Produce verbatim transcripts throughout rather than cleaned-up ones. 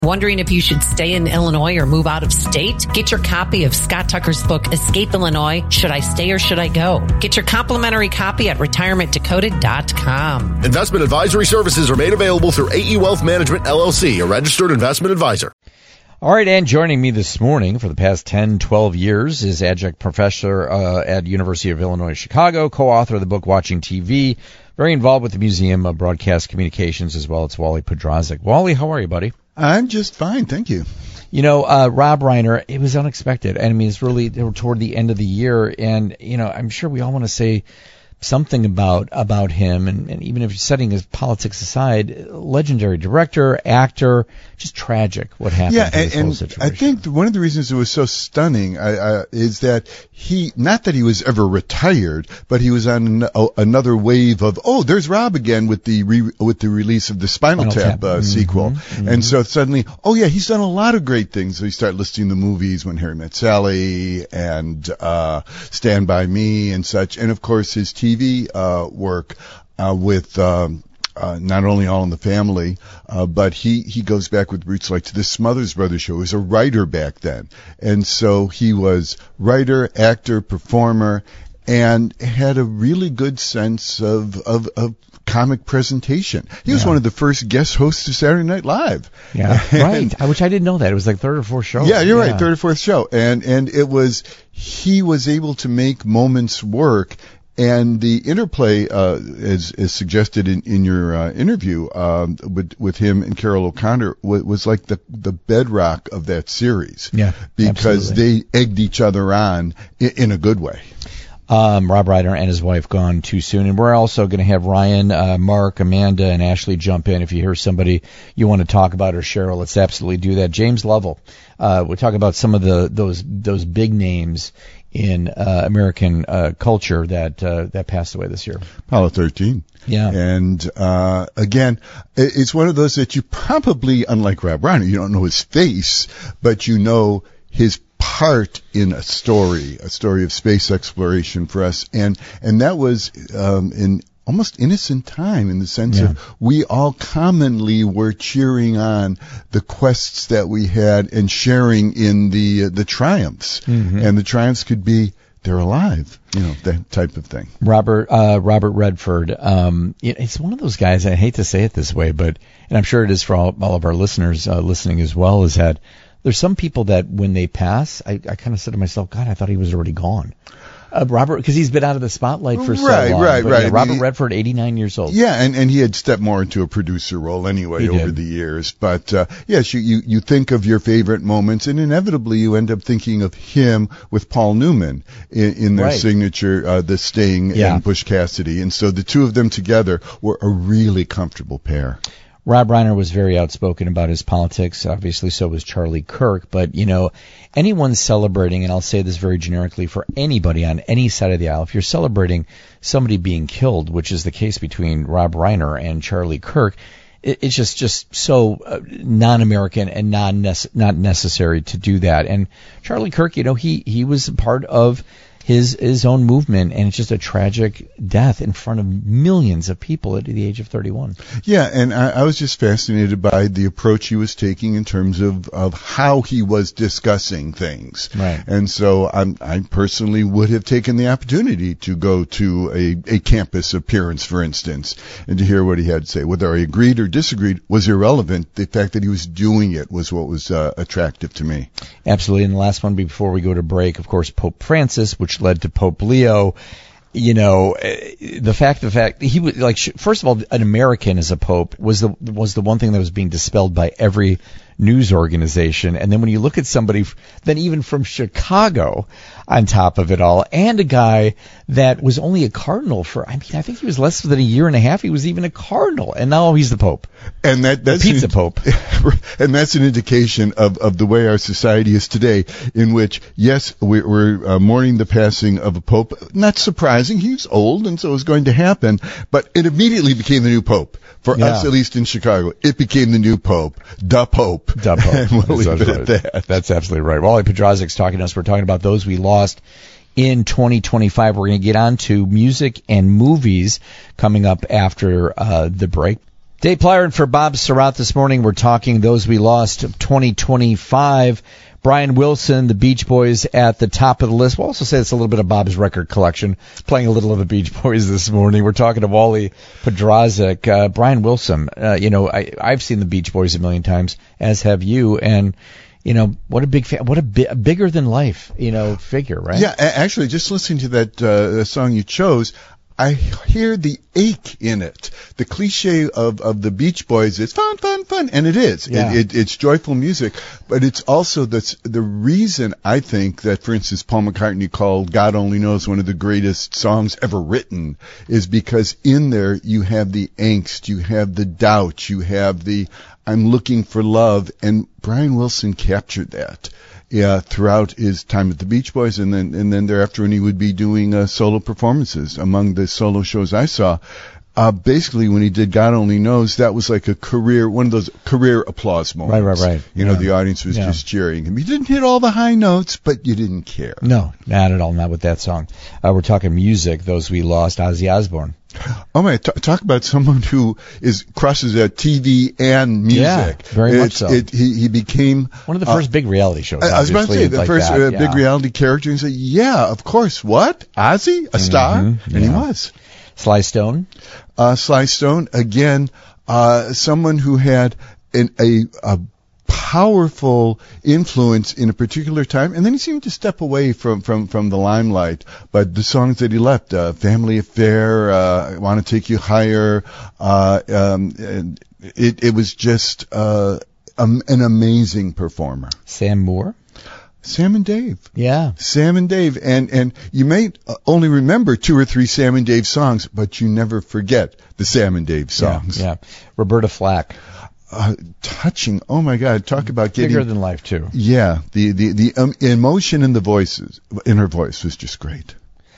Wondering if you should stay in Illinois or move out of state? Get your copy of Scott Tucker's book, Escape Illinois, Should I Stay or Should I Go? Get your complimentary copy at retirement decoded dot com. Investment advisory services are made available through A E Wealth Management, L L C, a registered investment advisor. All right, and joining me this morning for the past ten, twelve years is adjunct professor uh, at University of Illinois Chicago, co-author of the book Watching T V, very involved with the Museum of Broadcast Communications as well. It's Wally Podrazik. Wally, how are you, buddy? I'm just fine, thank you. You know, uh, Rob Reiner, it was unexpected. I mean, it's really toward the end of the year, and, you know, I'm sure we all want to say something about about him, and, and even if setting his politics aside, legendary director, actor, just tragic what happened yeah, to this and, whole and situation. I think one of the reasons it was so stunning uh, uh, is that he, not that he was ever retired, but he was on an, uh, another wave of, oh, there's Rob again with the re, with the release of the Spinal, Spinal Tap, Tap. Uh, mm-hmm, sequel. Mm-hmm. And so suddenly, oh yeah, he's done a lot of great things. So you start listing the movies, When Harry Met Sally and uh, Stand By Me and such. And of course his T V uh, work uh, with um, uh, not only All in the Family, uh, but he, he goes back with roots like to the Smothers Brothers show. He was a writer back then. And so he was writer, actor, performer, and had a really good sense of, of, of comic presentation. He was yeah. one of the first guest hosts of Saturday Night Live. Yeah, and, right. Which I didn't know that. It was like third or fourth show. Yeah, you're yeah. right, third or fourth show. And, and it was, he was able to make moments work. And the interplay, uh, as, as suggested in, in your uh, interview um, with, with him and Carol O'Connor, was, was like the, the bedrock of that series. Yeah, because absolutely. they egged each other on in, in a good way. Um, Rob Reiner and his wife gone too soon. And we're also going to have Ryan, uh, Mark, Amanda, and Ashley jump in. If you hear somebody you want to talk about or share, let's absolutely do that. James Lovell, uh, we'll talk about some of the those those big names in uh, American uh, culture that uh, that passed away this year. Apollo thirteen. Yeah. And uh, again, it's one of those that you probably, unlike Rob Reiner, you don't know his face, but you know his part in a story, a story of space exploration for us. And and that was um, in almost innocent time, in the sense yeah. of we all commonly were cheering on the quests that we had and sharing in the uh, the triumphs. Mm-hmm. And the triumphs could be they're alive, you know, that type of thing. Robert uh, Robert Redford, um, it's one of those guys, I hate to say it this way, but, and I'm sure it is for all, all of our listeners uh, listening as well, is that there's some people that when they pass, I, I kind of said to myself, God, I thought he was already gone. Uh, Robert, because he's been out of the spotlight for so right, long. Right, but, right, yeah, right. Robert Redford, eighty-nine years old. Yeah, and, and he had stepped more into a producer role anyway he over did. the years. But, uh, yes, you, you, you think of your favorite moments, and inevitably you end up thinking of him with Paul Newman in, in their right. signature, uh, The Sting yeah. and Bush Cassidy. And so the two of them together were a really comfortable pair. Rob Reiner was very outspoken about his politics. Obviously, so was Charlie Kirk. But, you know, anyone celebrating, and I'll say this very generically for anybody on any side of the aisle, if you're celebrating somebody being killed, which is the case between Rob Reiner and Charlie Kirk, it, it's just, just so uh, non-American and non not necessary to do that. And Charlie Kirk, you know, he, he was a part of his his own movement, and it's just a tragic death in front of millions of people at the age of thirty-one. Yeah, and I, I was just fascinated by the approach he was taking in terms of, of how he was discussing things. Right. And so I'm, I personally would have taken the opportunity to go to a, a campus appearance, for instance, and to hear what he had to say. Whether I agreed or disagreed was irrelevant. The fact that he was doing it was what was uh, attractive to me. Absolutely. And the last one before we go to break, of course, Pope Francis, which led to Pope Leo. You know, the fact, the fact he was like, first of all, an American as a pope was the was the one thing that was being dispelled by every news organization. And then when you look at somebody, then even from Chicago, on top of it all, and a guy that was only a cardinal for, I mean, I think he was less than a year and a half. He was even a cardinal, and now he's the pope. And that that's the pizza an, pope. And that's an indication of, of the way our society is today, in which, yes, we're, we're uh, mourning the passing of a pope. Not surprising. He's old, and so it was going to happen. But it immediately became the new pope. For yeah. us, at least in Chicago, it became the new pope, the pope. The pope. And we'll leave it right. at that. That's absolutely right. Wally Podrazik's talking to us. We're talking about those we lost in twenty twenty-five. We're going to get on to music and movies coming up after uh, the break. Dave Plyer for Bob Surratt this morning. We're talking those we lost of twenty twenty-five. Brian Wilson, the Beach Boys at the top of the list. We'll also say it's a little bit of Bob's record collection. Playing a little of the Beach Boys this morning. We're talking to Wally Podrazik. Uh, Brian Wilson, uh, you know, I, I've seen the Beach Boys a million times, as have you, and you know, what a big fan, what a, bi- a bigger than life, you know, figure, right? Yeah, a- actually, just listening to that uh, song you chose, I hear the ache in it. The cliche of, of the Beach Boys is fun, fun, fun, and it is. Yeah. It, it, it's joyful music, but it's also the, the reason I think that, for instance, Paul McCartney called God Only Knows one of the greatest songs ever written is because in there you have the angst, you have the doubt, you have the I'm looking for love, and Brian Wilson captured that. Yeah, throughout his time at the Beach Boys, and then and then thereafter when he would be doing uh, solo performances. Among the solo shows I saw, uh, basically when he did God Only Knows, that was like a career, one of those career applause moments. Right, right, right. You Yeah. know, the audience was Yeah. just cheering him. You didn't hit all the high notes, but you didn't care. No, not at all, not with that song. Uh, we're talking music, those we lost, Ozzy Osbourne. Oh my! T- talk about someone who is crosses at T V and music. Yeah, very much It- so. It, he he became One of the uh, first big reality shows, I, I was about to obviously, say the like first that, uh, yeah. big reality character, and say, "Yeah, of course. What Ozzy, a star?" Mhm, And he yeah. was. Sly Stone. Uh, Sly Stone again, uh, someone who had an, a a powerful influence in a particular time, and then he seemed to step away from from from the limelight. But the songs that he left, uh, "Family Affair," uh, "I Want to Take You Higher," uh, um, and it it was just uh, um, an amazing performer. Sam Moore. Sam and Dave. Yeah. Sam and Dave, and and you may uh, only remember two or three Sam and Dave songs, but you never forget the Sam and Dave songs. Yeah. yeah. Roberta Flack. Uh, touching. Oh my God! Talk about getting Bigger than life, too. Yeah, the the the um, emotion in the voices in her voice was just great.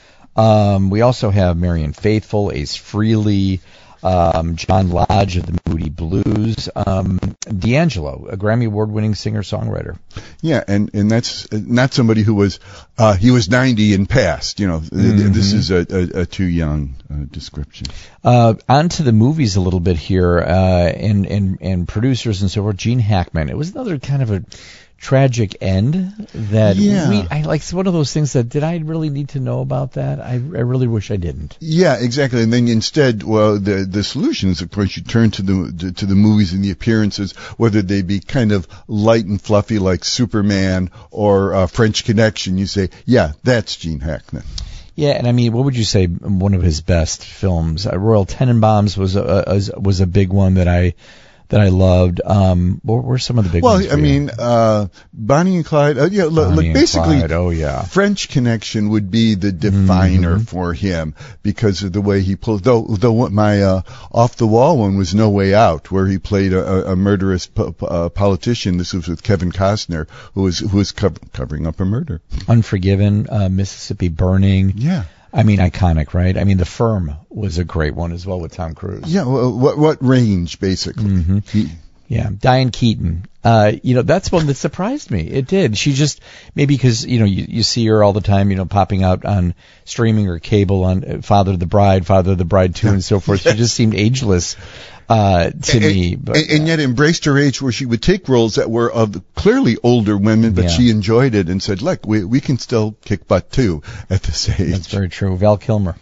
Um, we also have Marian Faithfull, Ace Frehley, um, John Lodge of the Moody Blues, um, D'Angelo, a Grammy Award-winning singer-songwriter. Yeah, and and that's not somebody who was uh, he was ninety and passed. You know, mm-hmm. This is a, a, a too young uh, description. Uh, on to the movies a little bit here, uh, and and and producers and so forth. Gene Hackman. It was another kind of a tragic end that Yeah. we I like it's one of those things that did I really need to know about that? I I really wish I didn't. Yeah, exactly. And then instead, well, the the solution is, of course, you turn to the to the movies and the appearances, whether they be kind of light and fluffy like Superman or uh, French Connection. You say, yeah, that's Gene Hackman. Yeah, and I mean, what would you say one of his best films? Uh, Royal Tenenbaums was a, a was a big one that I that I loved. Um, what were some of the big well, ones? Well, I mean, uh, Bonnie and Clyde. Uh, yeah, look, look basically, Clyde. Oh yeah, French Connection would be the definer mm-hmm. for him because of the way he pulled. Though, though my uh, off the wall one was No Way Out, where he played a, a murderous po- uh, politician. This was with Kevin Costner, who was who was co- covering up a murder. Unforgiven, uh, Mississippi Burning. Yeah. I mean, iconic, right? I mean, The Firm was a great one as well with Tom Cruise. Yeah, well, what what range, basically? Mm-hmm. He, yeah, Diane Keaton. Uh, you know, that's one that surprised me. It did. She just, maybe because, you know, you, you see her all the time, you know, popping out on streaming or cable on Father of the Bride, Father of the Bride two, and so forth. She just seemed ageless. Uh, to and, me, but, and, and yet embraced her age, where she would take roles that were of clearly older women, but yeah. she enjoyed it and said, "Look, we we can still kick butt too at this age." That's very true. Val Kilmer,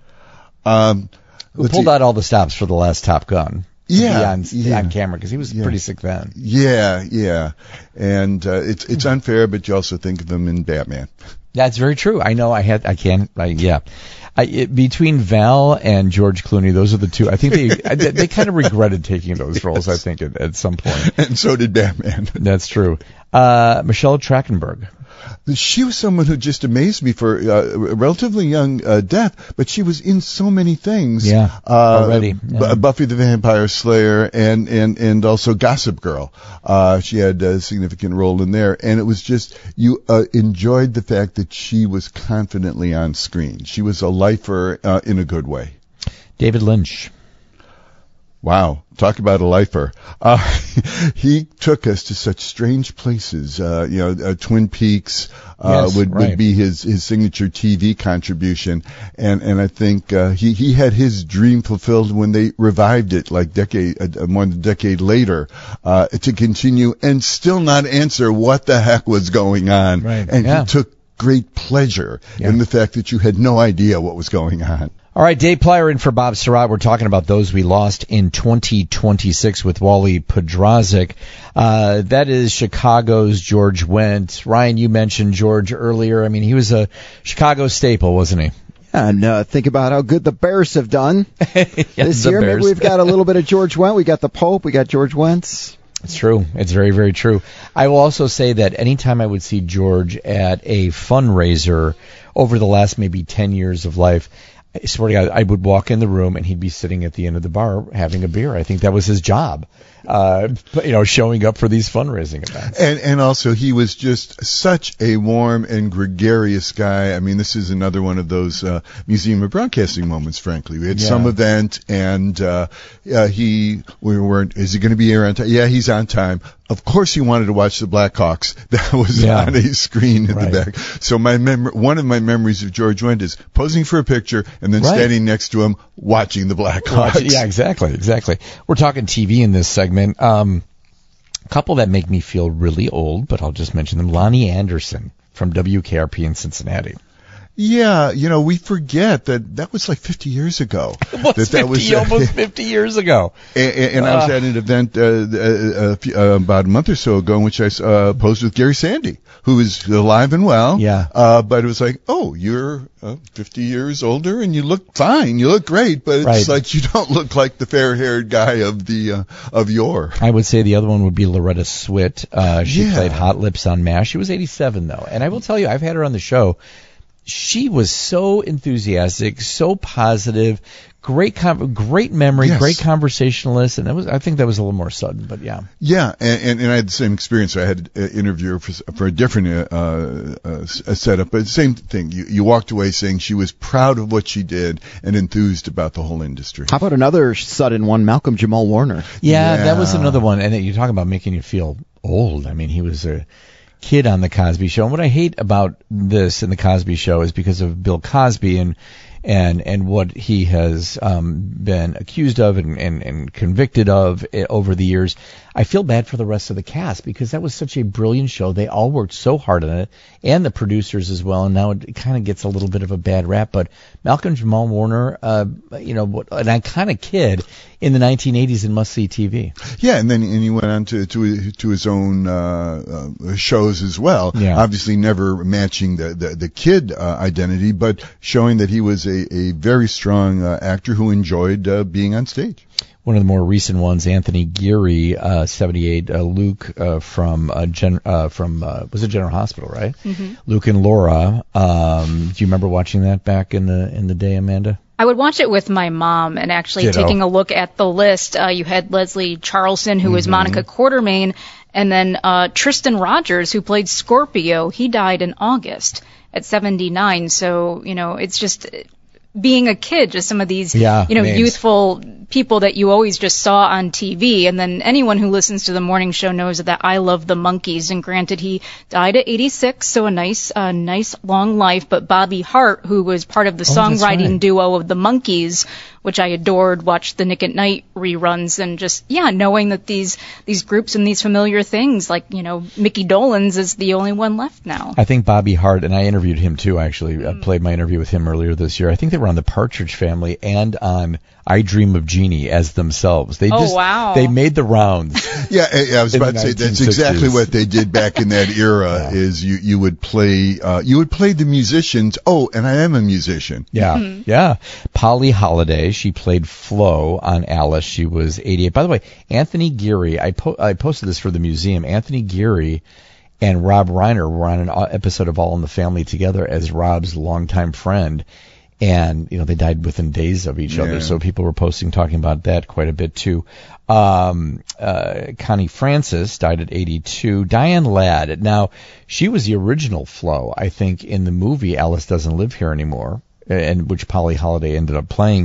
um, who pulled see. out all the stops for the last Top Gun. Yeah, on, yeah. on camera because he was yeah. pretty sick then. Yeah, yeah, and uh, it's it's unfair, but you also think of him in Batman. That's very true. I know. I had. I can't. I, yeah. I, it, between Val and George Clooney, those are the two. I think they they, they kind of regretted taking those roles. I think at, at some point. And so did Batman. That's true. Uh, Michelle Trachtenberg. She was someone who just amazed me for uh, a relatively young uh, death, but she was in so many things. Yeah, uh, already. Yeah. B- Buffy the Vampire Slayer and, and, and also Gossip Girl. Uh, she had a significant role in there, and it was just, you uh, enjoyed the fact that she was confidently on screen. She was a lifer uh, in a good way. David Lynch. Wow. Talk about a lifer. Uh, he took us to such strange places. Uh, you know, uh, Twin Peaks uh, Yes, would, right. would be his, his signature T V contribution. And, and I think uh, he, he had his dream fulfilled when they revived it like decade, uh, more than a decade later, uh, to continue and still not answer what the heck was going on. Right. And Yeah. he took great pleasure Yeah. in the fact that you had no idea what was going on. All right, Dave Plyer in for Bob Surratt. We're talking about those we lost in twenty twenty-six with Wally Podrazik. Uh, that is Chicago's George Wendt. Ryan, you mentioned George earlier. I mean, he was a Chicago staple, wasn't he? And uh, think about how good the Bears have done Yes, this the year. Bears. Maybe we've got a little bit of George Wendt. We got the Pope. We got George Wentz. It's true. It's very, very true. I will also say that anytime I would see George at a fundraiser over the last maybe ten years of life, I swear to God, I would walk in the room and he'd be sitting at the end of the bar having a beer. I think that was his job, uh, you know, showing up for these fundraising events. And and also he was just such a warm and gregarious guy. I mean, this is another one of those uh, Museum of Broadcasting moments. Frankly, we had Yeah. some event, and uh, uh, he we weren't. Is he going to be here on time? Yeah, he's on time. Of course, he wanted to watch the Blackhawks. That was Yeah. on a screen in Right. the back. So my mem- one of my memories of George Wendt is posing for a picture and then Right. standing next to him watching the Blackhawks. Watch- yeah, exactly, exactly. We're talking T V in this segment. Um, a couple that make me feel really old, but I'll just mention them. Lonnie Anderson from W K R P in Cincinnati. Yeah, you know, we forget that that was like fifty years ago. It was that that fifty, almost fifty years ago. And, and I was at an event uh, uh, a few, uh, about a month or so ago in which I uh, posed with Gary Sandy, who is alive and well. Yeah. Uh, but it was like, oh, you're uh, fifty years older and you look fine. You look great, but it's Right. like you don't look like the fair-haired guy of the uh, of yore. I would say the other one would be Loretta Swit. Uh, she Yeah. played Hot Lips on MASH. She was eighty-seven, though. And I will tell you, I've had her on the show. She was so enthusiastic, so positive, great com- great memory, Yes. great conversationalist. And that was, I think that was a little more sudden, but yeah. Yeah, and, and, and I had the same experience. I had an interview for, for a different uh, uh, s- uh, setup, but same thing. You, you walked away saying she was proud of what she did and enthused about the whole industry. How about another sudden one, Malcolm Jamal Warner? Yeah, that was Yeah. another one. And you talk about making you feel old. I mean, he was a kid on the Cosby Show. And what I hate about this in the Cosby Show is because of Bill Cosby and and and what he has um, been accused of and, and, and convicted of eh, over the years. I feel bad for the rest of the cast because that was such a brilliant show. They all worked so hard on it, and the producers as well. And now it kind of gets a little bit of a bad rap. But Malcolm Jamal Warner, uh, you know, what- an iconic kid in the nineteen eighties in must-see T V. Yeah, and then and he went on to to, to his own uh, uh, shows as well. Yeah. Obviously, never matching the the, the kid uh, identity, but showing that he was a, a very strong uh, actor who enjoyed uh, being on stage. One of the more recent ones, Anthony Geary, uh, seventy-eight. Uh, Luke uh, from uh, Gen- uh, from uh, was it General Hospital, right? Mm-hmm. Luke and Laura. Um, do you remember watching that back in the in the day, Amanda? I would watch it with my mom, and actually Ditto. taking a look at the list, uh, you had Leslie Charlson, who was Monica Quartermain, and then uh, Tristan Rogers, who played Scorpio. He died in August at seventy-nine. So, you know, it's just being a kid, just some of these, Yeah, you know, names. youthful people that you always just saw on T V. And then anyone who listens to the morning show knows that I love the Monkees. And granted, he died at eighty-six, so a nice, uh, nice long life. But Bobby Hart, who was part of the Oh, that's songwriting right. duo of the Monkees, which I adored, watched the Nick at Night reruns, and just, yeah, knowing that these these groups and these familiar things, like, you know, Mickey Dolenz is the only one left now. I think Bobby Hart, and I interviewed him too, actually. I played my interview with him earlier this year. I think they were on the Partridge Family and on I Dream of Jeannie as themselves. They Oh, just, wow. They made the rounds. Yeah, I I was In about the to say that's nineteen sixties. exactly what they did back in that era. Yeah. Is you you would play uh, you would play the musicians. Oh, and I am a musician. Yeah, yeah. Polly Holiday, she played Flo on Alice. She was eighty-eight. By the way, Anthony Geary, I, po- I posted this for the museum. Anthony Geary and Rob Reiner were on an uh, episode of All in the Family together as Rob's longtime friend. And, you know, they died within days of each Yeah. other. So people were posting, talking about that quite a bit too. Um, uh, Connie Francis died at eighty-two. Diane Ladd. Now, she was the original Flo, I think, in the movie Alice Doesn't Live Here Anymore, and which Polly Holiday ended up playing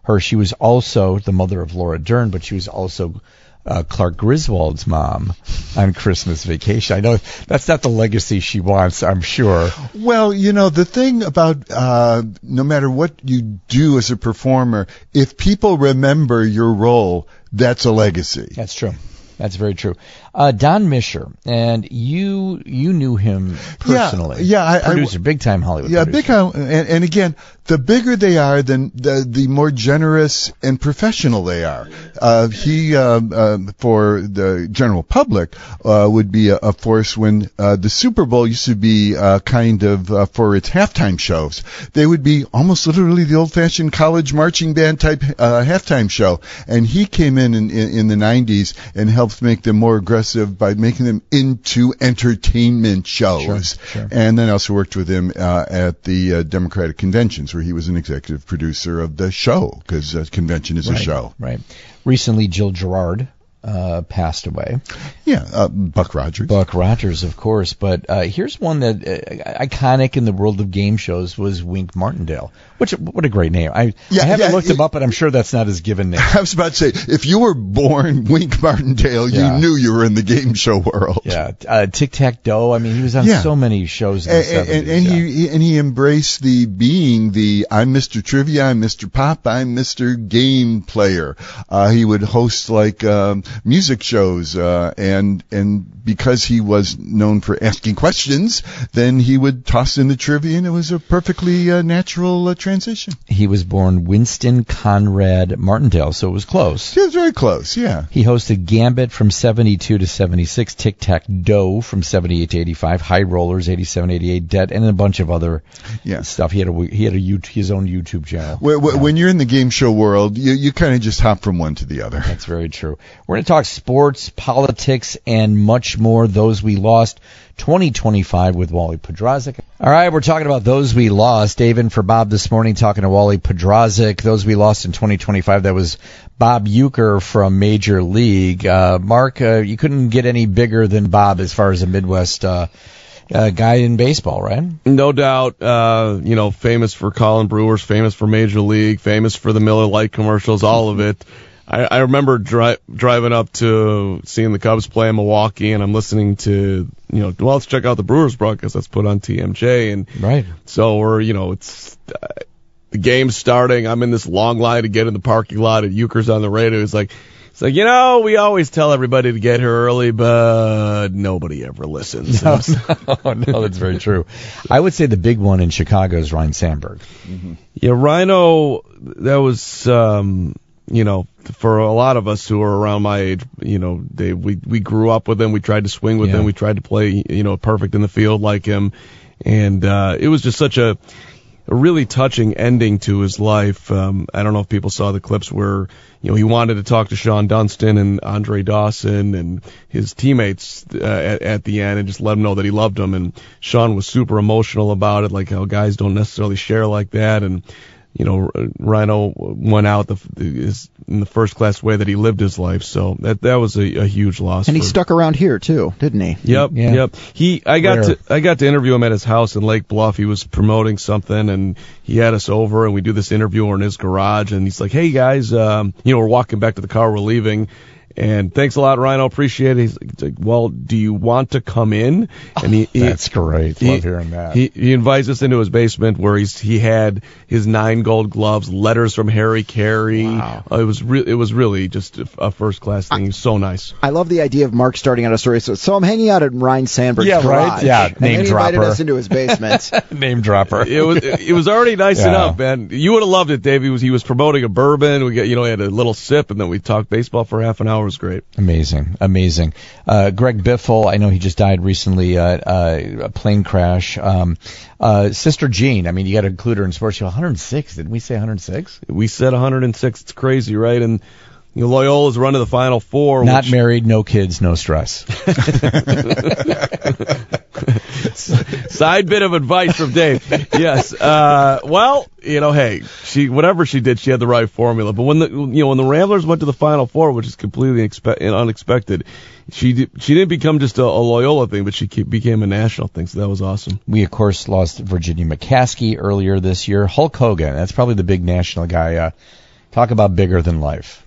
her. She was also the mother of Laura Dern, but she was also uh, Clark Griswold's mom on Christmas Vacation. I know that's not the legacy she wants, I'm sure. Well, you know, the thing about uh, no matter what you do as a performer, if people remember your role, that's a legacy. That's true. That's very true. Uh, Don Mischer, and you you knew him personally. Yeah, yeah I, producer, I, big time Hollywood. Yeah, producer. big time. And, and again, the bigger they are, then the the more generous and professional they are. Uh, he, uh, uh, for the general public, uh, would be a, a force when uh, the Super Bowl used to be uh, kind of uh, for its halftime shows. They would be almost literally the old-fashioned college marching band type uh, halftime show, and he came in in, in in the nineties and helped make them more aggressive by making them into entertainment shows. Sure, sure. And then I also worked with him uh, at the uh, Democratic conventions, where he was an executive producer of the show, because uh, convention is right, a show. Right. Recently, Jill Gerard uh, passed away. Yeah, uh, Buck Rogers. Buck Rogers, of course. But uh, here's one that uh, iconic in the world of game shows was Wink Martindale. Which what a great name. I, Yeah, I haven't yeah, looked it- him up, but I'm sure that's not his given name. I was about to say, if you were born Wink Martindale, Yeah. you knew you were in the game show world. Yeah, uh, Tic Tac Doe. I mean, he was on Yeah. so many shows in the And, and, seventies. and yeah. he and he embraced the being the I'm Mister Trivia, I'm Mister Pop, I'm Mister Game Player. Uh, he would host like um, music shows, uh, and and because he was known for asking questions, then he would toss in the trivia, and it was a perfectly uh, natural uh, transition. He was born Winston Conrad Martindale, so it was close. It was very close, yeah. He hosted Gambit from seventy-two to seventy-six, Tic Tac Doe from seventy-eight to eighty-five, High Rollers eighty-seven eighty-eight, Debt, and a bunch of other Yeah. stuff. He had a he had a you- his own YouTube channel. When, when you're in the game show world, you, you kind of just hop from one to the other. That's very true. We're going to talk sports, politics, and much more. Those we lost. twenty twenty-five with Wally Podrazik. All right, we're talking about those we lost. Dave in for Bob this morning, talking to Wally Podrazik. Those we lost in twenty twenty-five. That was Bob Uecker from Major League. Uh, Mark, uh, you couldn't get any bigger than Bob as far as a Midwest uh, uh, guy in baseball, right? No doubt. Uh, you know, famous for calling Brewers, famous for Major League, famous for the Miller Lite commercials, all of it. I, I remember dri- driving up to seeing the Cubs play in Milwaukee, and I'm listening to, you know, well, let's check out the Brewers broadcast that's put on T M J. And Right. so we're, you know, it's uh, the game's starting. I'm in this long line to get in the parking lot, and Euchre's on the radio. He's like, it's like, you know, we always tell everybody to get here early, but nobody ever listens. No, no, no, that's very true. I would say the big one in Chicago is Ryan Sandberg. Yeah, Rhino, that was, um, you know, for a lot of us who are around my age, you know, they we we grew up with him. We tried to swing with Yeah. him. We tried to play, you know, perfect in the field like him. And uh, it was just such a, a really touching ending to his life. Um, I don't know if people saw the clips where, you know, he wanted to talk to Sean Dunston and Andre Dawson and his teammates uh, at, at the end and just let them know that he loved them. And Sean was super emotional about it, like how guys don't necessarily share like that. And you know, Rhino went out the, is in the first class way that he lived his life. So that that was a, a huge loss. And he for, stuck around here too, didn't he? Yep, Yeah. yep. He, I got Rare. to, I got to interview him at his house in Lake Bluff. He was promoting something, and he had us over, and we do this interview in his garage. And he's like, "Hey guys, um, you know, we're walking back to the car, we're leaving." And thanks a lot, Rhino. Appreciate it. He's like, he's like, well, do you want to come in? And he, he That's great. he- Love hearing that. He, he invites us into his basement where he's he had his nine gold gloves, letters from Harry Carey. Wow. Uh, it was re- it was really just a, a first class thing. He was so nice. I love the idea of Mark starting out a story. So, so I'm hanging out at Ryan Sandberg's Yeah, right? garage. Yeah, and name then he invited dropper. us into his basement. Name dropper. It was it was already nice Yeah. enough, man. You would have loved it, Dave. He was he was promoting a bourbon. We got you know he had a little sip, and then we talked baseball for half an hour. It was great. Amazing, amazing. Uh, Greg Biffle, I know he just died recently, uh, uh, a plane crash. Um, uh, Sister Jean, I mean, you got to include her in sports. She's one hundred six. Didn't we say one hundred six? We said one hundred six. It's crazy, right? And you know, Loyola's run to the Final Four. Not which, married, no kids, no stress. Side bit of advice from Dave. Yes. Uh, well, you know, hey, she whatever she did, she had the right formula. But when the you know when the Ramblers went to the Final Four, which is completely expe- unexpected, she did, she didn't become just a, a Loyola thing, but she ke- became a national thing. So that was awesome. We, of course, lost Virginia McCaskey earlier this year. Hulk Hogan, that's probably the big national guy. Uh, Talk about bigger than life.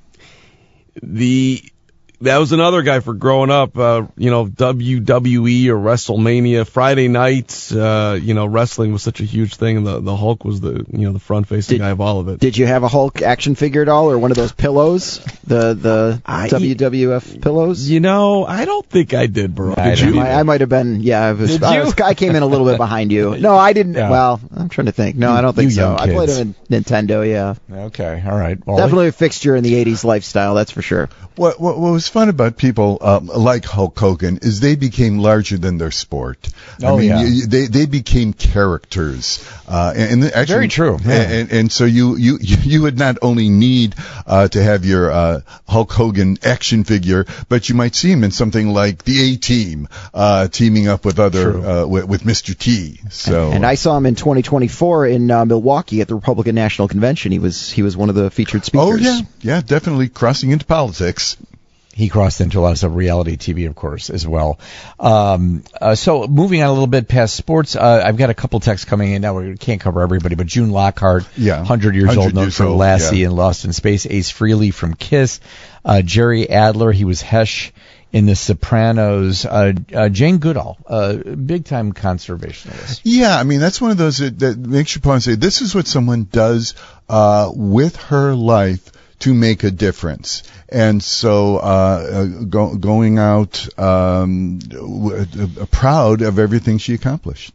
The that was another guy for growing up. Uh, you know, W W E or WrestleMania Friday nights. Uh, you know, wrestling was such a huge thing, and the the Hulk was the you know the front facing guy of all of it. Did you have a Hulk action figure at all, or one of those pillows, the the I, W W F pillows? You know, I don't think I did, bro. I Did you? I, I might have been. Yeah, I was. Did I, you? was, I came in a little bit behind you. No, I didn't. Yeah. Well, I'm trying to think. No, I don't think You so. young I played kids. him in Nintendo. Yeah, Okay, all right. Well, definitely a fixture in the eighties lifestyle. That's for sure. What, what what was fun about people um, like Hulk Hogan is they became larger than their sport. I Oh, mean, yeah. you, they they became characters. Uh, and, and actually, Very true, yeah. And, and so you you you would not only need uh, to have your uh, Hulk Hogan action figure, but you might see him in something like the A Team, uh, teaming up with other True. uh, with, with Mister T. So And I saw him in twenty twenty-four in uh, Milwaukee at the Republican National Convention. He was he was one of the featured speakers. oh yeah, yeah, definitely crossing into politics. he crossed into a lot of stuff, reality T V, of course, as well. Um, uh, so moving on a little bit past sports, uh, I've got a couple texts coming in now. We can't cover everybody, but June Lockhart, Yeah. one hundred years one hundred old, known years for old, Lassie yeah. and Lost in Space. Ace Frehley from Kiss. Uh, Jerry Adler, he was Hesh in The Sopranos. Uh, uh, Jane Goodall, uh, big-time conservationist. Yeah, I mean, that's one of those that, that makes you pause and say, this is what someone does uh, with her life to make a difference. And so uh, uh, go, going out um, w- uh, proud of everything she accomplished.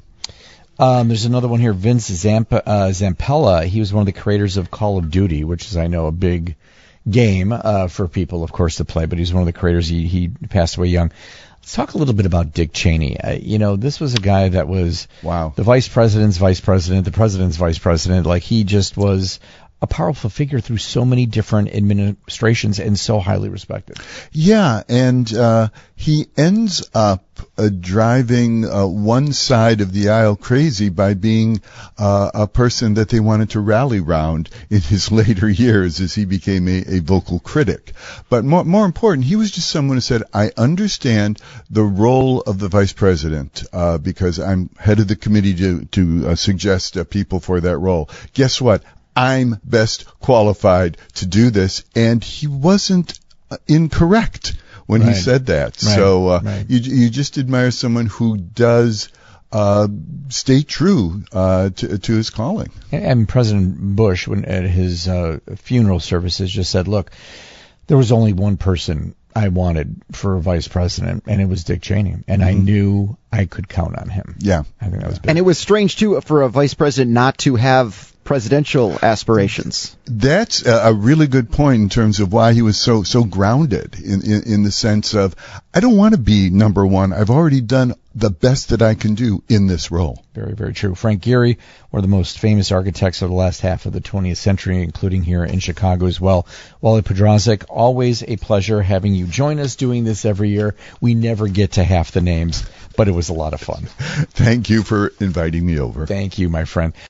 Um, there's another one here, Vince Zamp- uh, Zampella. He was one of the creators of Call of Duty, which is, I know, a big game uh, for people, of course, to play, but he's one of the creators. He, he passed away young. Let's talk a little bit about Dick Cheney. Uh, you know, this was a guy that was Wow. the vice president's vice president, the president's vice president. Like, he just was a powerful figure through so many different administrations and so highly respected. Yeah, and uh, he ends up uh, driving uh, one side of the aisle crazy by being uh, a person that they wanted to rally round in his later years as he became a, a vocal critic. But more, more important, he was just someone who said, I understand the role of the vice president uh, because I'm head of the committee to, to uh, suggest uh, people for that role. Guess what? I'm best qualified to do this, and he wasn't uh, incorrect when he Right. said that. Right. So uh, Right. you you just admire someone who does uh, stay true uh, to to his calling. And President Bush, when at his uh, funeral services, just said, look, there was only one person I wanted for vice president, and it was Dick Cheney, and I knew I could count on him. Yeah. I think that was big. And it was strange, too, for a vice president not to have presidential aspirations. That's a, a really good point in terms of why he was so so grounded in, in, in the sense of, I don't want to be number one. I've already done the best that I can do in this role. Very, very true. Frank Gehry, one of the most famous architects of the last half of the twentieth century, including here in Chicago as well. Wally Podrazik, always a pleasure having you join us doing this every year. We never get to half the names, but it was a lot of fun. Thank you for inviting me over. Thank you, my friend.